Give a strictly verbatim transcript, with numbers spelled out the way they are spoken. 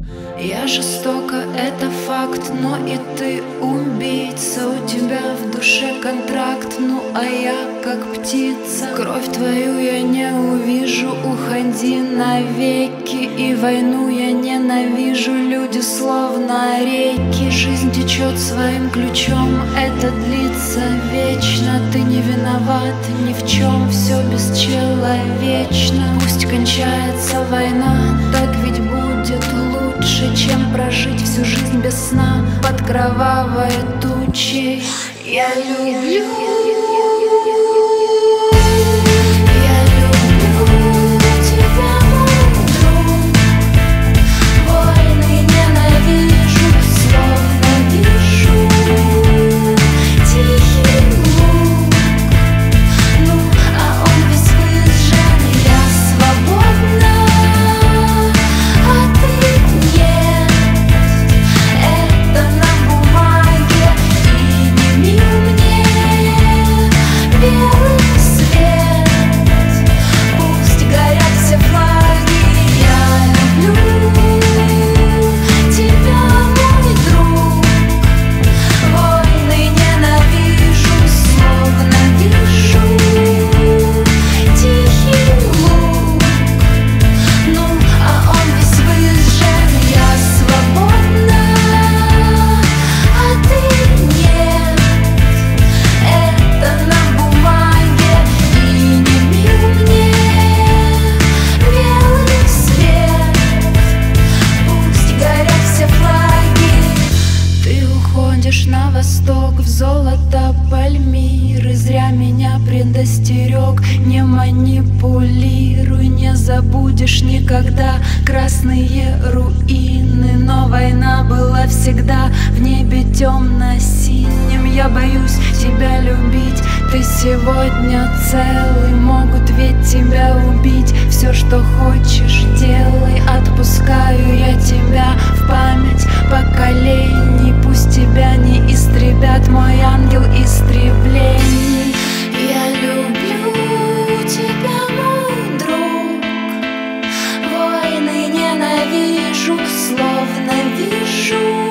Я жестока, это факт, но и ты убийца. У тебя в душе контракт, ну а я как птица. Кровь твою я не увижу, уходи навеки. И войну я ненавижу, люди словно реки. Жизнь течет своим ключом, это длится вечно. Ты не виноват ни в чем, все бесчеловечно. Пусть кончается война, так ведь будет лучше, чем прожить всю жизнь без сна под кровавой тучей. Я люблю. На восток, в золото Пальмиры. Зря меня предостерег, не манипулируй. Не забудешь никогда красные руины. Но война была всегда в небе темно-синим. Я боюсь тебя любить, ты сегодня целый. Могут ведь тебя убить, все, что хочешь, делай. Отпускаю я тебя в память поколений. Пусть тебя не истребят, мой ангел истреблений. Я люблю тебя, мой друг. Войны ненавижу, словно вижу